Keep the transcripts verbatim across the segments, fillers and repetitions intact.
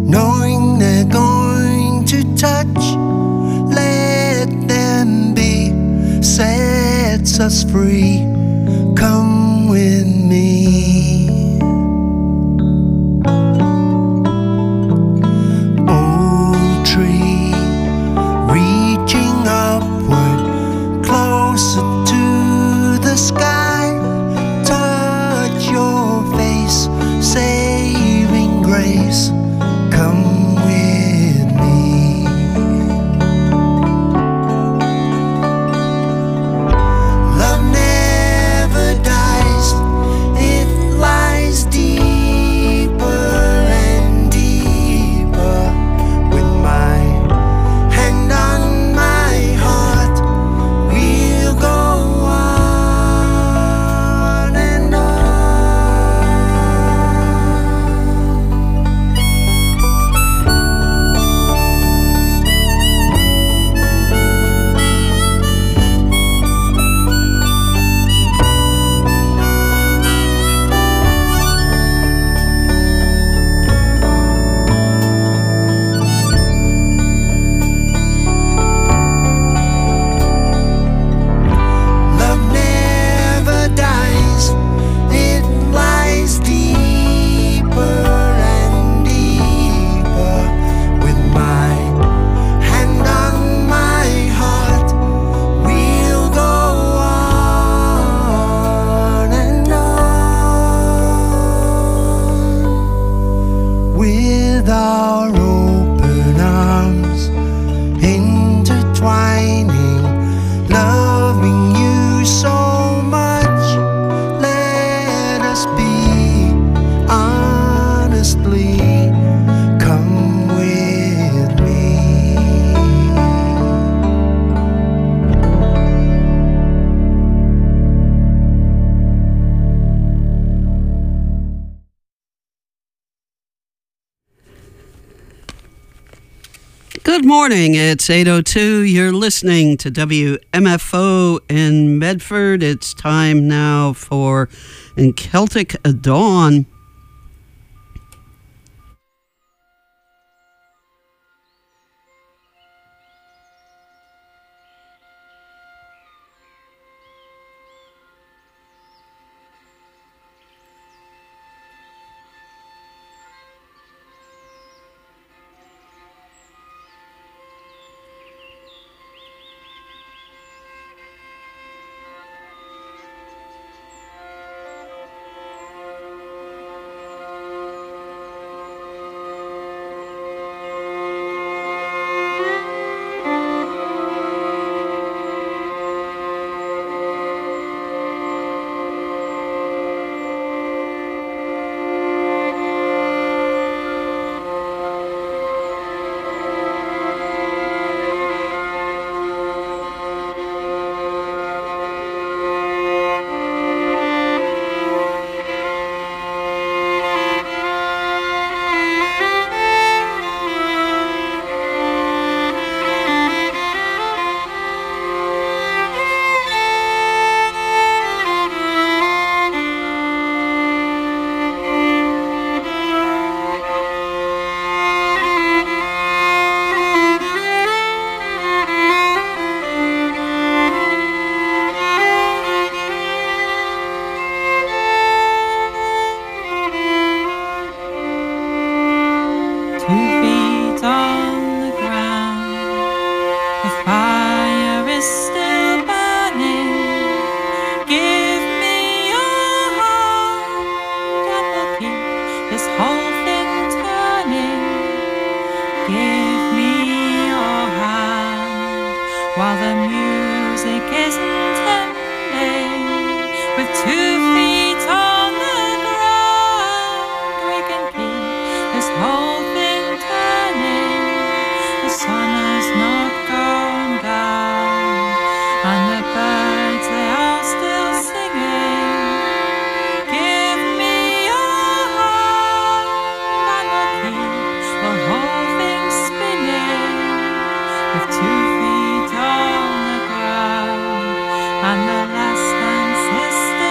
knowing they're going to touch. Let them be, sets us free. Come with me. Old tree, reaching upward, closer to the sky. Touch your face, saving grace. Come with me. Love never dies, it lies deeper and deeper. With my hand on my heart, we'll go on and love never dies, it lies deeper and deeper. With my hand on my heart, we'll go on and on. With our open arms intertwining, loving you so much. Let us be honestly. Come with me. Good morning. It's eight oh two. You're listening to W M F O in Medford. It's time now for In Celtic Dawn.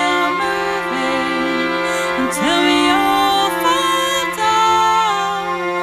Until we all fall down.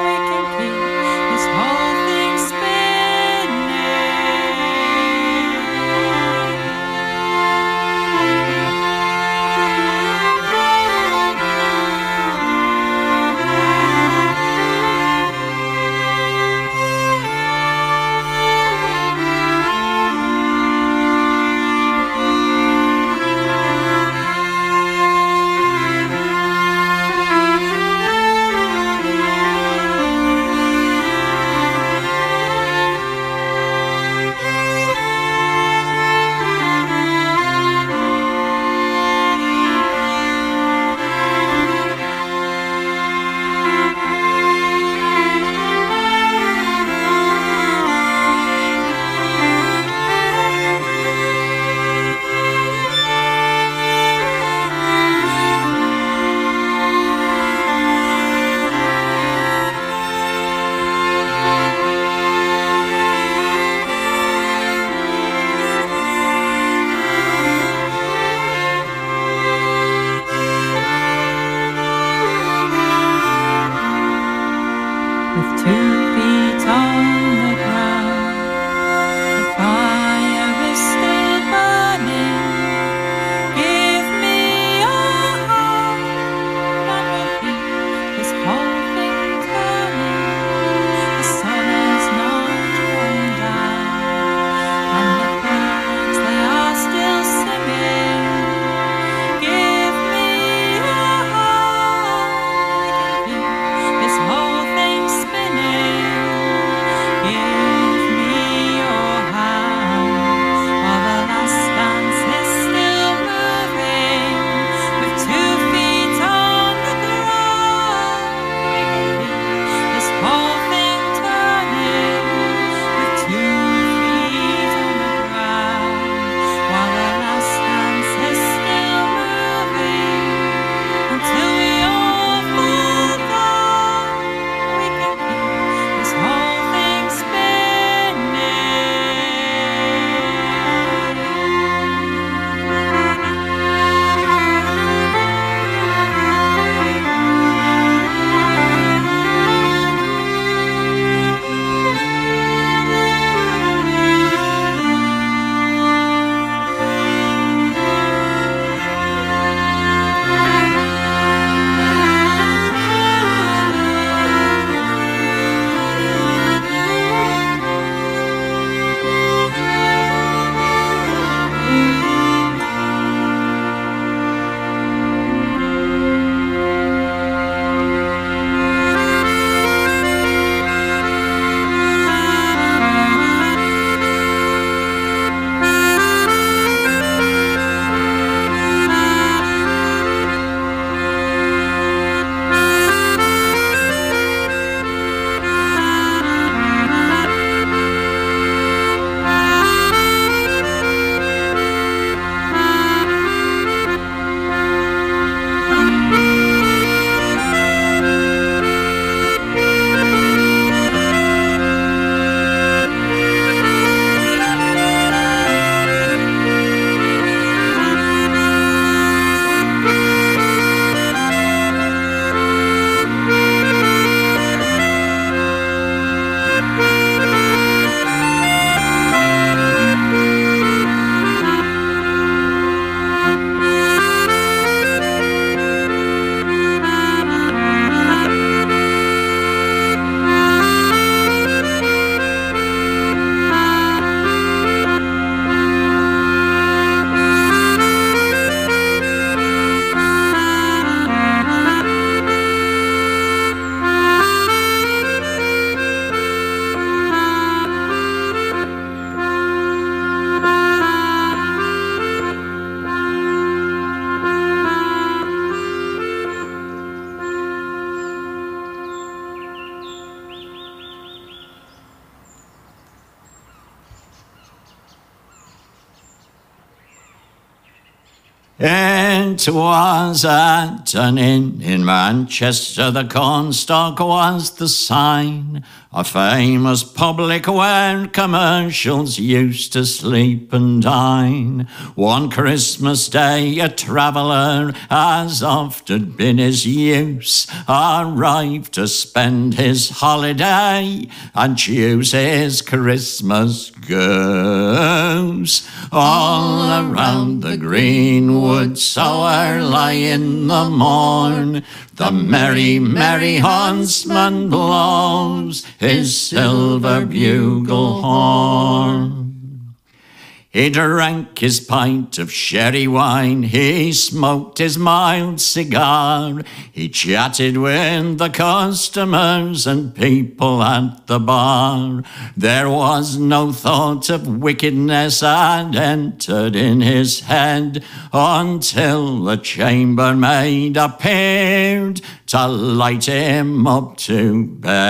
with two feet on the ground. The fire is still burning. Give me your hand, and we'll keep this whole thing turning. The sun has not gone down, and the birds, they are still singing. Give me your hand, we can keep this whole thing spinning. Give me your hand, while the last dance is still moving. With two feet on the ground, we can keep this whole thing turning. With two feet on the ground, while the last dance is still moving. Until we all fall down, we can keep this whole thing spinning. It was at an inn in Manchester, the Cornstalk was the sign, a famous public where commercials used to sleep and dine. One Christmas day a traveller, as often been his use, arrived to spend his holiday and choose his Christmas goose. All around the greenwood, so early in the morn, the merry, merry huntsman blows his silver bugle horn. He drank his pint of sherry wine, he smoked his mild cigar, he chatted with the customers and people at the bar. There was no thought of wickedness had entered in his head until the chambermaid appeared to light him up to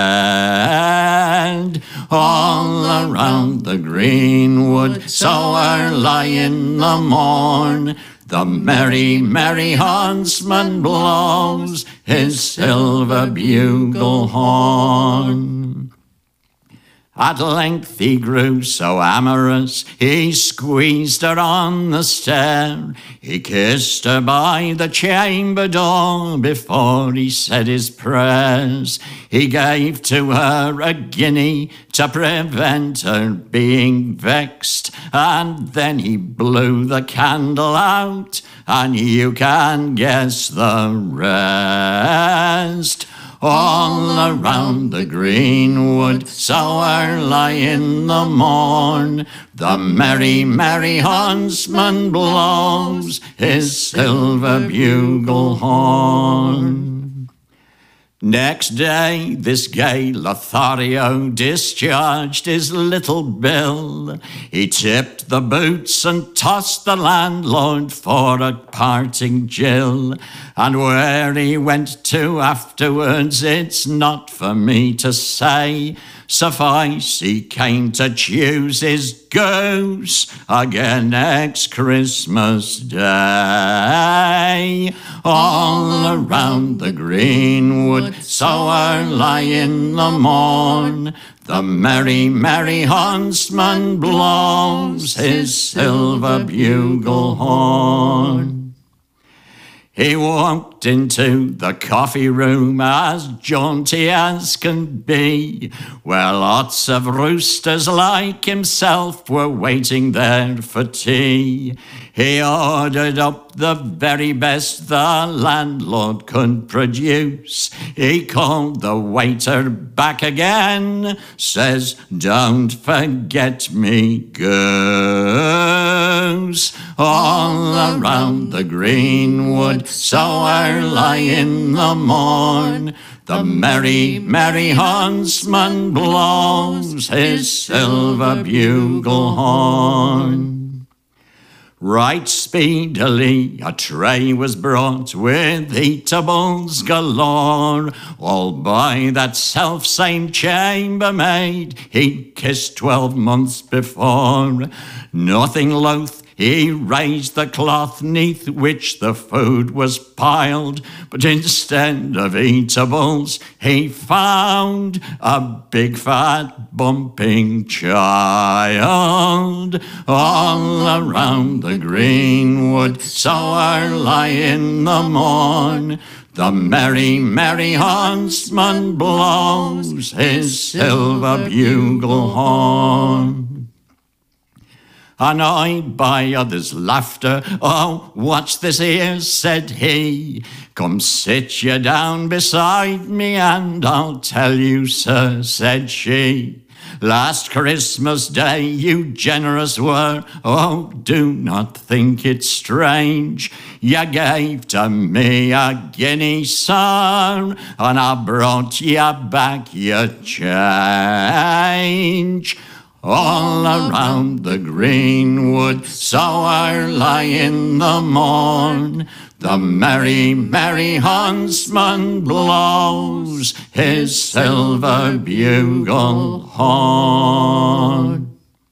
bed. All around the greenwood, so early in the morn, the merry, merry huntsman blows his silver bugle horn. At length he grew so amorous, he squeezed her on the stair. He kissed her by the chamber door before he said his prayers. He gave to her a guinea to prevent her being vexed, and then he blew the candle out, and you can guess the rest. All around the greenwood, so early in the morn, the merry, merry huntsman blows his silver bugle horn. Next day, this gay Lothario discharged his little bill. He tipped the boots and tossed the landlord for a parting gill. And where he went to afterwards, it's not for me to say. Suffice he came to choose his goose again next Christmas Day. All around the greenwood, so early in the morn, the merry, merry huntsman blows his silver bugle horn. He walked into the coffee room as jaunty as can be, where lots of roosters like himself were waiting there for tea. He ordered up the very best the landlord could produce. He called the waiter back again, says, "Don't forget me, goose." All around the greenwood, so early in the morn, the merry, merry huntsman blows his silver bugle horn. Right speedily a tray was brought with eatables galore, all by that self-same chambermaid he'd kissed twelve months before. Nothing loath, he raised the cloth neath which the food was piled, but instead of eatables he found a big fat bumping child. All around the greenwood, so early in the morn, the merry, merry huntsman blows his silver bugle horn. Annoyed by others' laughter, "Oh, what's this here?" said he. "Come sit you down beside me and I'll tell you, sir," said she. "Last Christmas Day you generous were, oh, do not think it strange. You gave to me a guinea, sir, and I brought you back your change." All around the greenwood, so early in the morn, the merry, merry huntsman blows his silver bugle horn.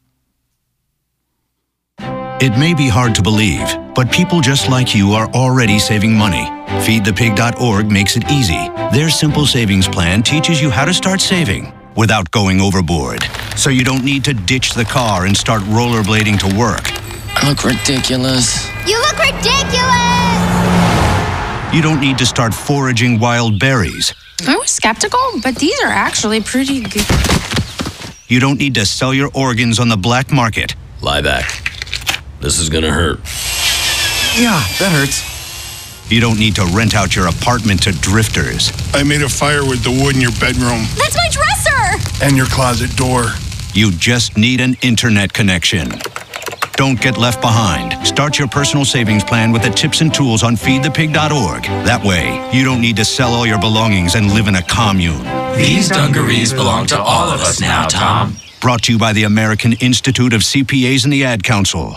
It may be hard to believe, but people just like you are already saving money. feed the pig dot org makes it easy. Their simple savings plan teaches you how to start saving without going overboard, so you don't need to ditch the car and start rollerblading to work. I look ridiculous. You look ridiculous! You don't need to start foraging wild berries. I was skeptical, but these are actually pretty good. You don't need to sell your organs on the black market. Lie back. This is gonna hurt. Yeah, that hurts. You don't need to rent out your apartment to drifters. I made a fire with the wood in your bedroom. That's my dresser! And your closet door. You just need an internet connection. Don't get left behind. Start your personal savings plan with the tips and tools on feed the pig dot org. That way, you don't need to sell all your belongings and live in a commune. These dungarees belong to all of us now, Tom. Brought to you by the American Institute of C P As and the Ad Council.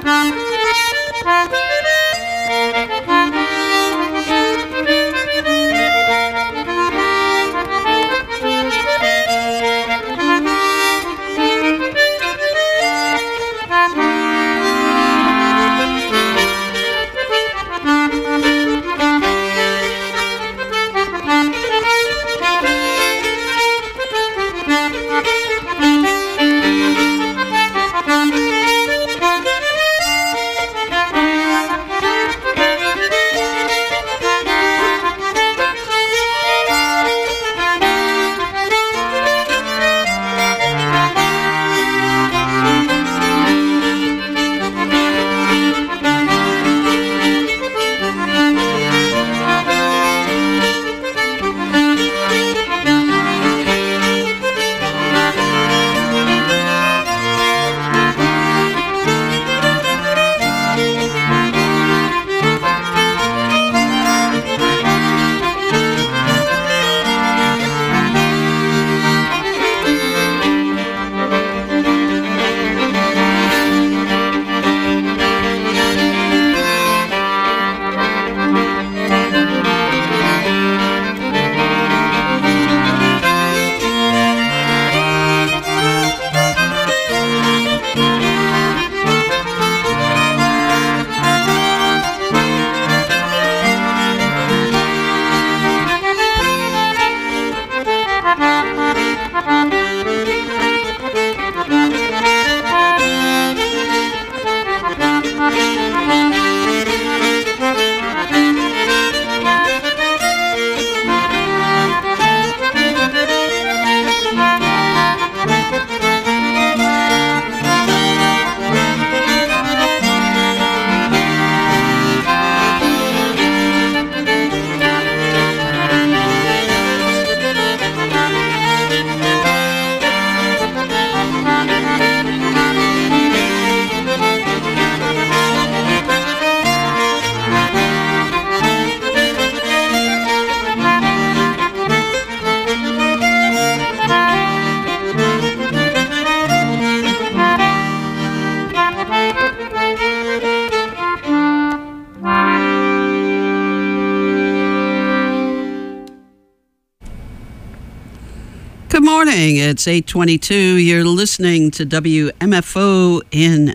Good morning. It's eight twenty-two. You're listening to W M F O in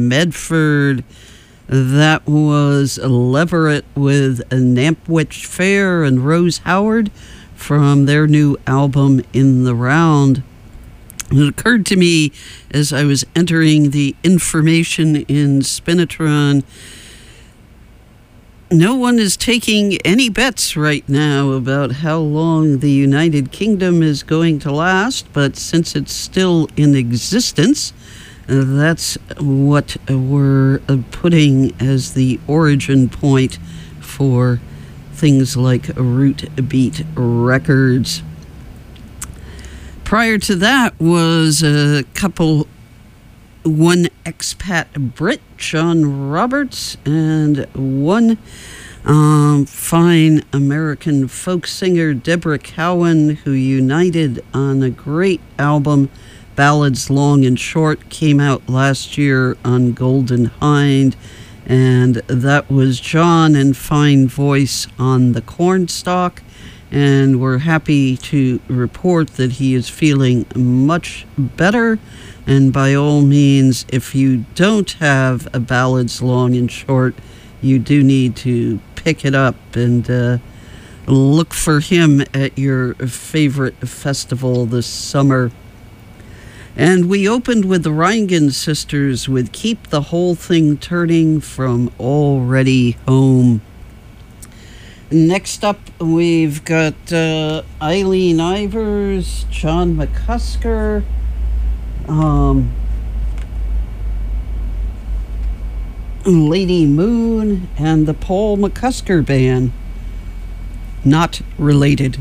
Medford. That was Leverett with Nampwich Fair and Rose Howard from their new album In the Round. It occurred to me as I was entering the information in Spinitron, no one is taking any bets right now about how long the United Kingdom is going to last, but since it's still in existence, that's what we're putting as the origin point for things like Root Beat Records. Prior to that was a couple, one expat Brit, John Roberts, and one um, fine American folk singer, Deborah Cowan, who united on a great album, Ballads Long and Short, came out last year on Golden Hind, and that was John and fine voice on the Cornstalk. And we're happy to report that he is feeling much better. And by all means, if you don't have a Ballads Long and Short, you do need to pick it up and uh, look for him at your favorite festival this summer. And we opened with the Reingen Sisters with Keep the Whole Thing Turning from Already Home. Next up, we've got uh, Eileen Ivers, John McCusker, um, Lady Moon, and the Paul McCusker Band. Not related.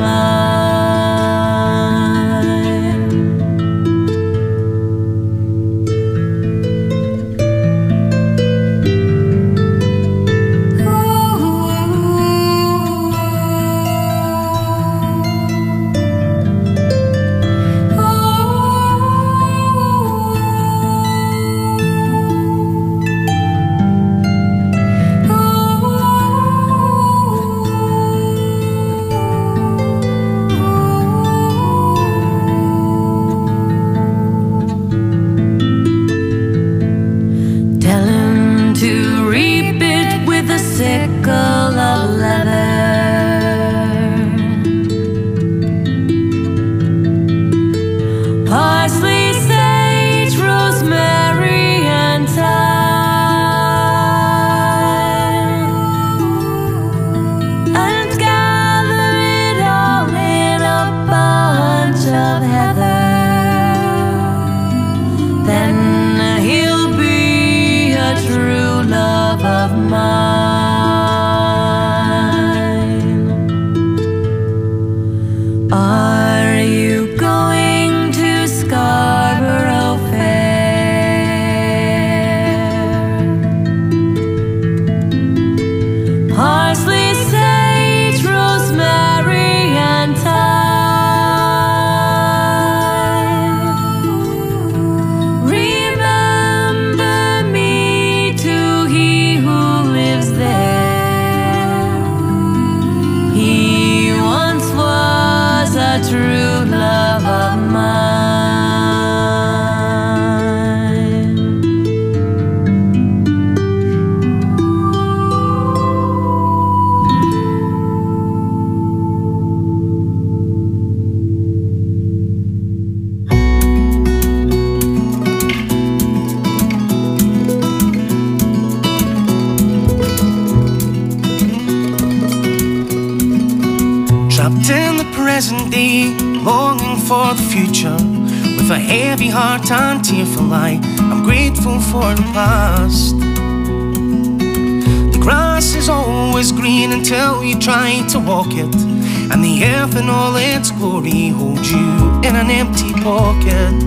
present day, longing for the future. With a heavy heart and tearful eye, I'm grateful for the past. The grass is always green until you try to walk it, and the earth in all its glory holds you in an empty pocket.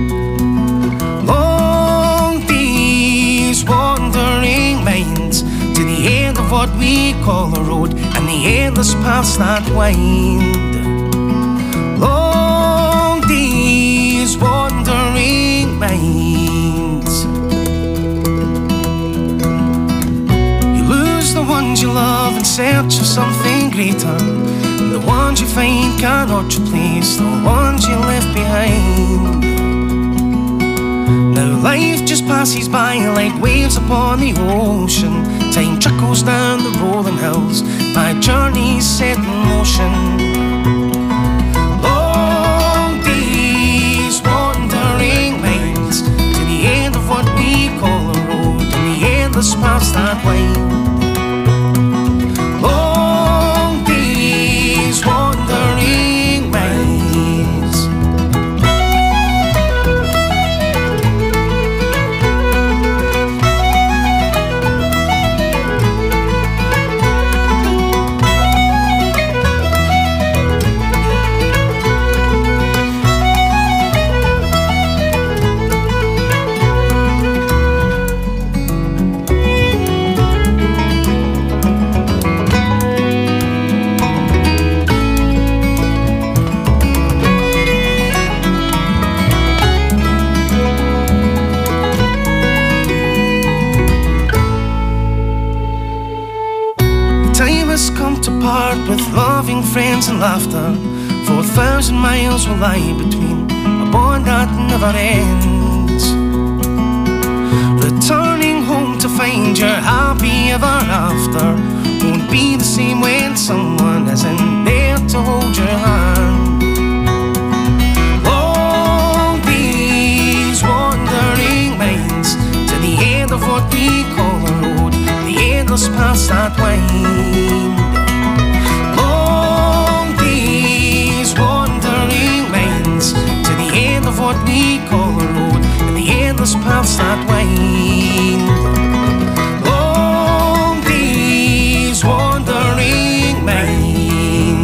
Long days, wandering minds, to the end of what we call a road, and the endless paths that wind. Long days, wandering minds. You lose the ones you love in search of something greater. The ones you find cannot replace the ones you left behind. Now life just passes by like waves upon the ocean. Time trickles down the rolling hills, my journey's set in motion. Long days, wandering minds, to the end of what we call a road, and the endless paths that wind. Long days, wandering minds. With loving friends and laughter, four thousand miles will lie between a bond that never ends. Returning home to find you're happy ever after won't be the same when someone isn't there to hold your hand. Long days, wandering minds, to the end of what we call a road, the endless paths that wind. What we call a road, and the endless paths that wind. Long days, wandering minds.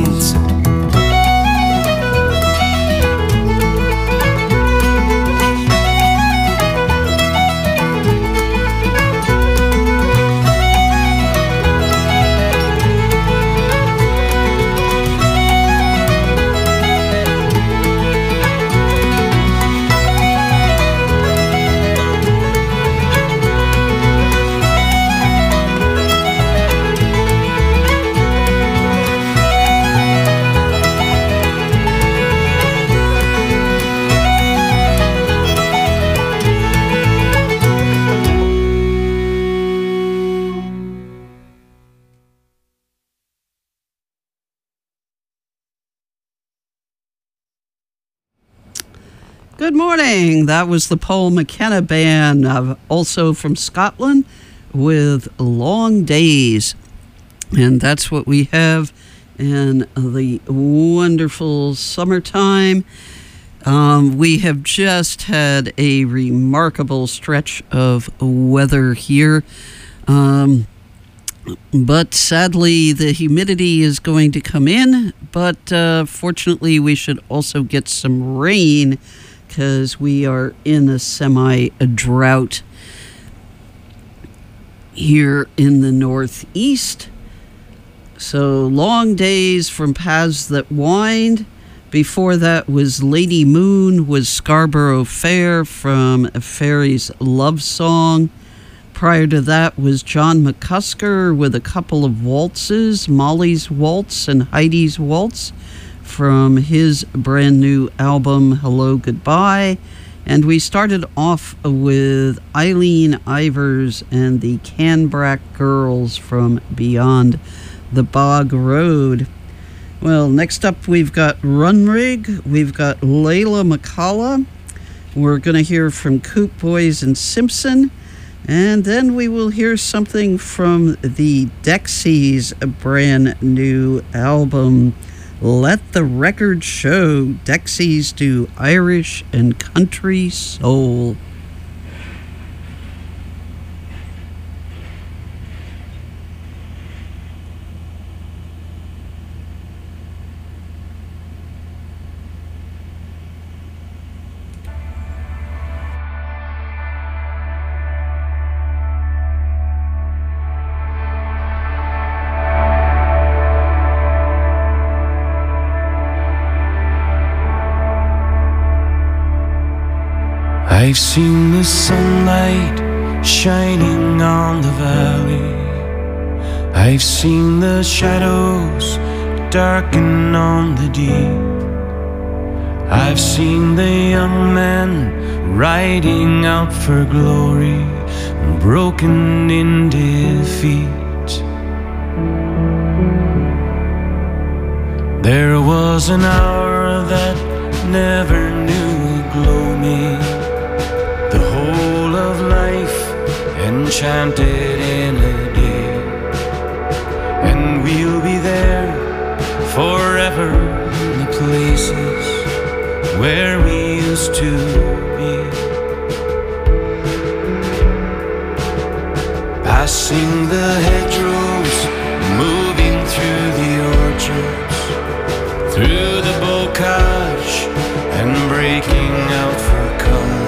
Good morning. That was the Paul McKenna Band, uh, also from Scotland, with Long Days. And that's what we have in the wonderful summertime. Um, we have just had a remarkable stretch of weather here. Um, but sadly, the humidity is going to come in. But uh, fortunately, we should also get some rain because we are in a semi-drought here in the Northeast. So Long Days from Paths That Wind. Before that was Lady Moon, was Scarborough Fair from A Fairy's Love Song. Prior to that was John McCusker with a couple of waltzes, Molly's Waltz and Heidi's Waltz, from his brand new album, Hello, Goodbye. And we started off with Eileen Ivers and the Canbrack Girls from Beyond the Bog Road. Well, next up we've got Runrig, we've got Layla McCullough. We're going to hear from Coop Boys and Simpson. And then we will hear something from the Dexys' brand new album, Let the Record Show. Dexys do Irish and country soul. I've seen the sunlight shining on the valley. I've seen the shadows darken on the deep. I've seen the young men riding out for glory, broken in defeat. There was an hour that never knew a gloaming, the whole of life enchanted in a day. And we'll be there forever in the places where we used to be. Passing the hedgerows, moving through the orchards, through the bocage and breaking out for calm,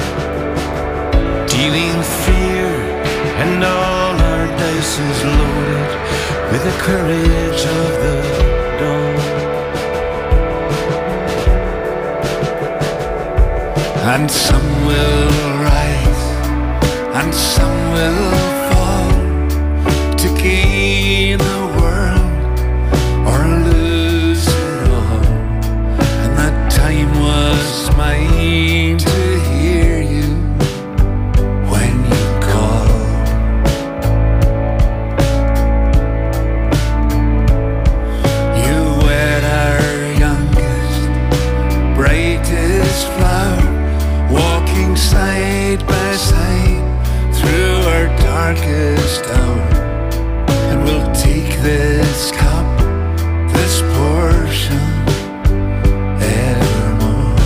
dealing fear and all our dice is loaded with the courage of the dawn. And some will rise and some will fall to gain the world or lose it all. And that time was mine to hear you when you call. You were our youngest, brightest flower, walking side by side through our darkest hour. And we'll take this cup, this portion, evermore.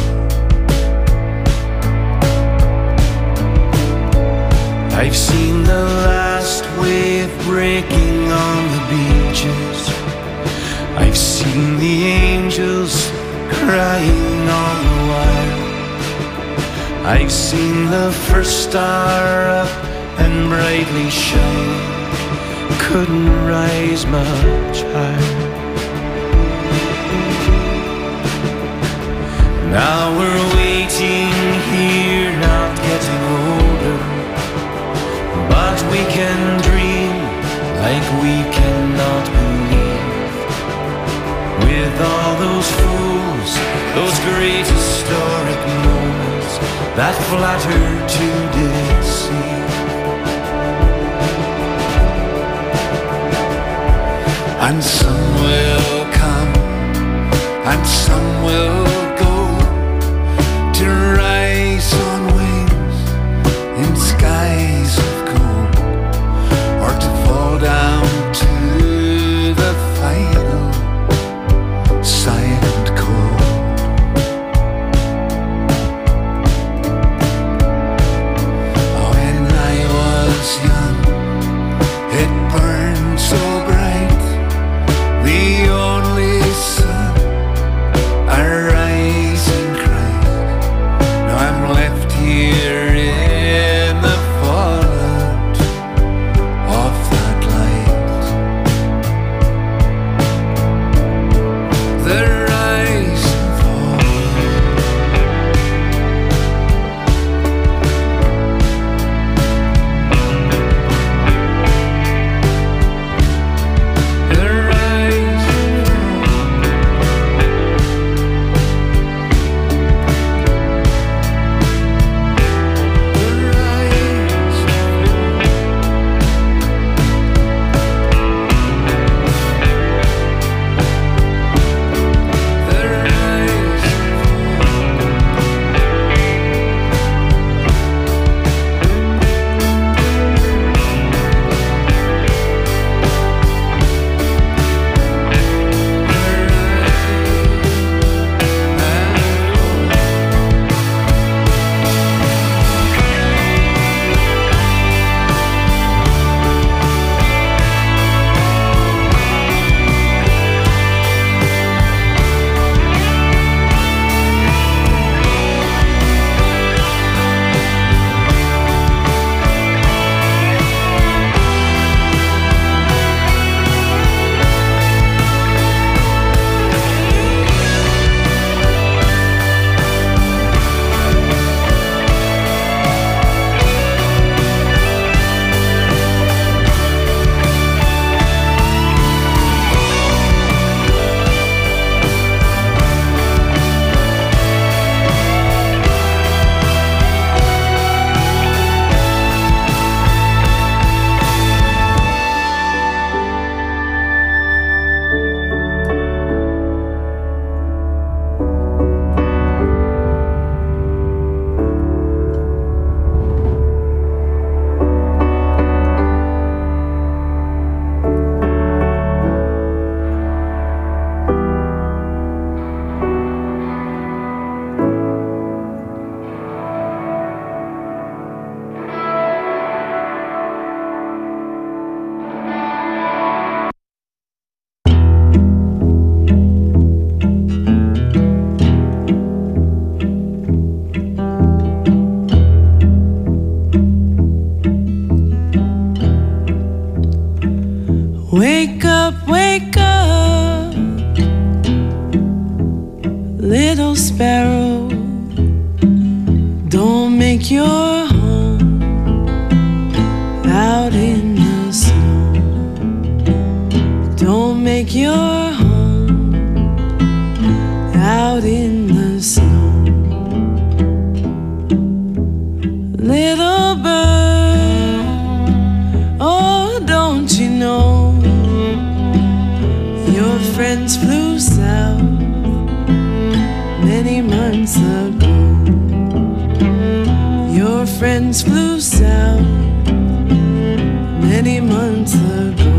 I've seen the last wave breaking on the beaches. I've seen the angels crying on the wire. I've seen the first star up and brightly shining, couldn't rise much higher. Now we're waiting here, not getting older, but we can dream like we cannot believe. With all those fools, those great historic moments that flatter to deceive. And some will come and some will go to make your home out in the snow. Don't make your home out in the snow. Little bird, oh, don't you know your friends flew south many months ago. Your friends flew south many months ago.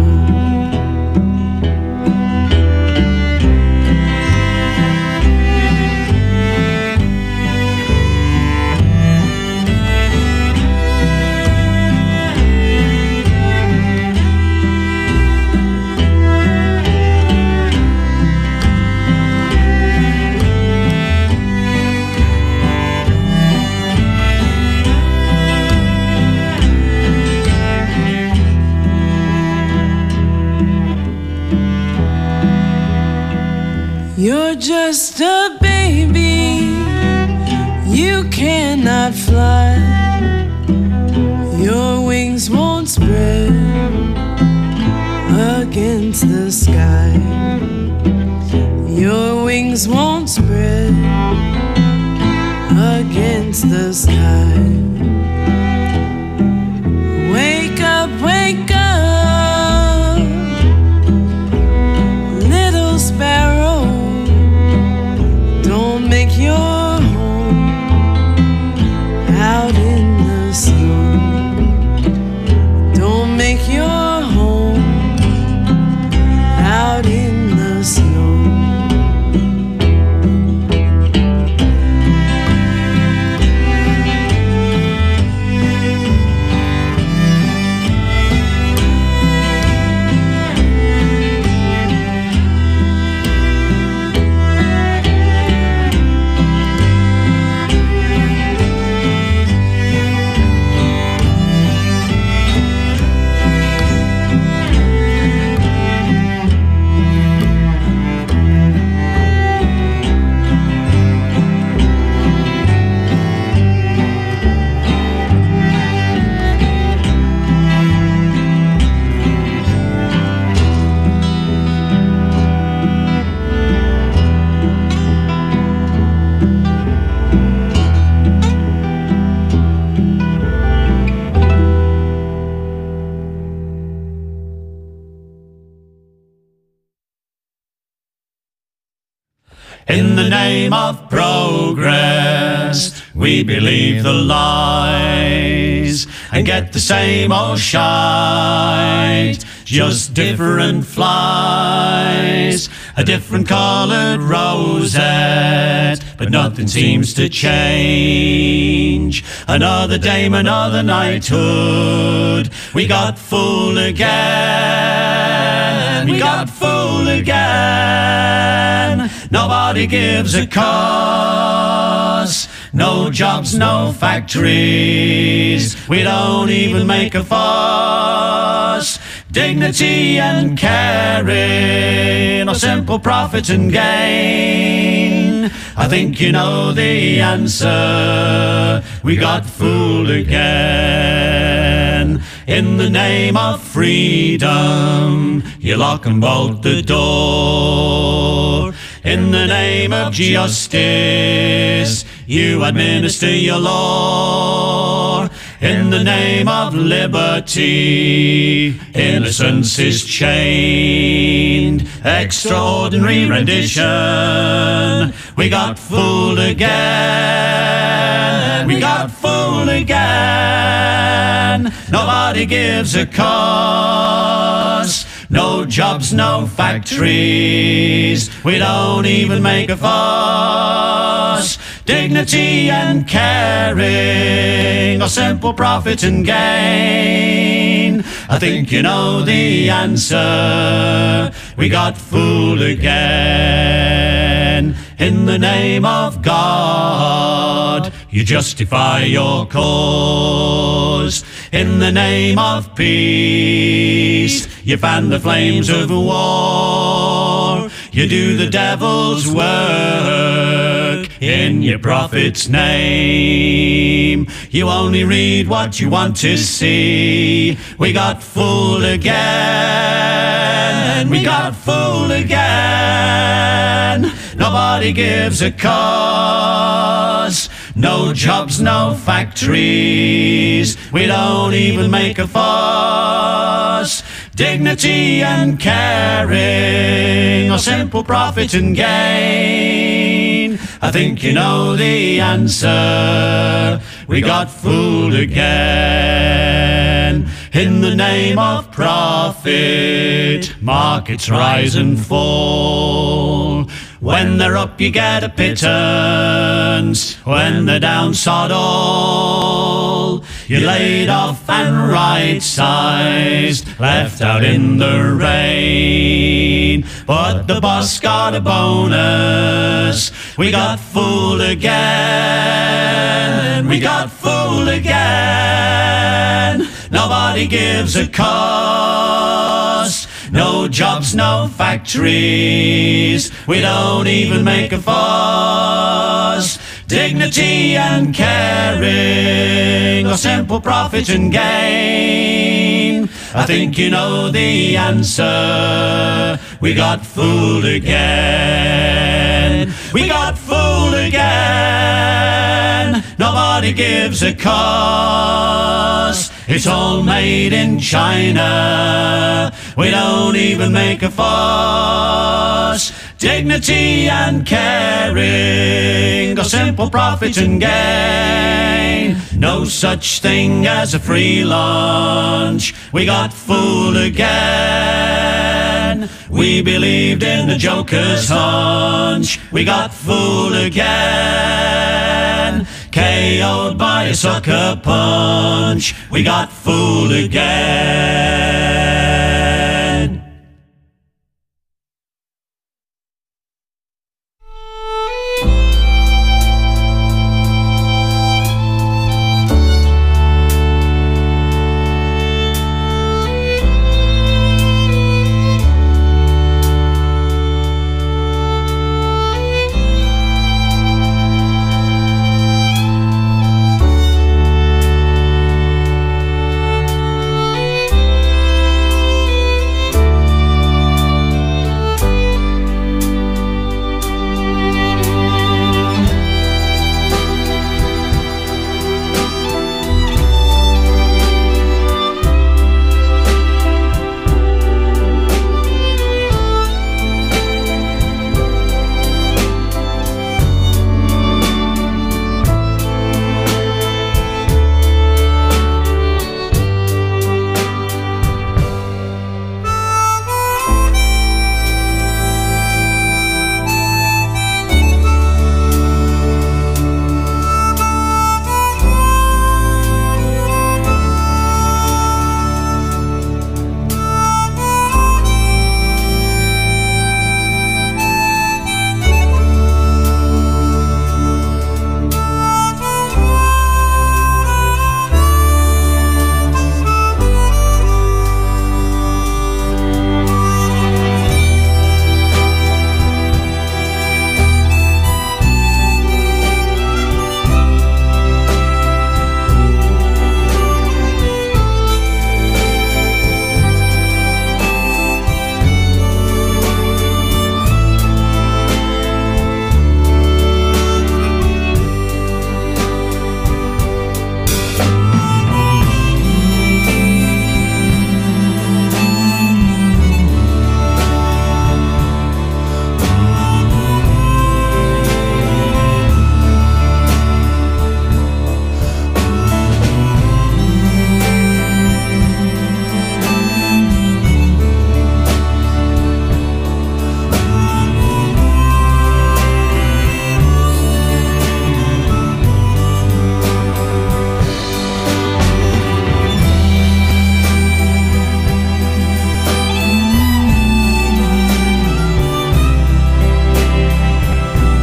You're just a baby, you cannot fly. Your wings won't spread against the sky. Your wings won't spread against the sky. Wake up, wake up, little sparrow. Don't make your home out in the snow. Don't make your home out in the snow. In the name of progress, we believe the lies and get the same old shite, just different flies, a different coloured rosette, but nothing seems to change. Another dame, another knighthood, we got fooled again, we got fooled again. Nobody gives a cuss, no jobs, no factories, we don't even make a fuss. Dignity and caring, or simple profit and gain. I think you know the answer, we got fooled again. In the name of freedom, you lock and bolt the door. In the name of justice, you administer your law. In the name of liberty, innocence is chained. Extraordinary rendition, we got fooled again. We got fooled again. Nobody gives a cuss. No jobs, no factories, we don't even make a fuss. Dignity and caring, or simple profit and gain. I think you know the answer, we got fooled again. In the name of God, you justify your cause. In the name of peace, you fan the flames of war. You do the devil's work in your prophet's name. You only read what you want to see. We got fooled again. We got fooled again. Nobody gives a cause. No jobs, no factories. We don't even make a fuss. Dignity and caring, or simple profit and gain. I think you know the answer. We got fooled again. In the name of profit, markets rise and fall. When they're up you get a pittance, when they're down sod all. You're laid off and right-sized, left out in the rain. But the boss got a bonus. We got fooled again. We got fooled again. Nobody gives a cuss. No jobs, no factories. We don't even make a fuss. Dignity and caring, or simple profit and gain. I think you know the answer. We got fooled again. We got fooled again. Nobody gives a cuss. It's all made in China. We don't even make a fuss. Dignity and caring, or simple profit and gain. No such thing as a free lunch. We got fooled again. We believed in the joker's hunch. We got fooled again. K O'd by a sucker punch. We got fooled again.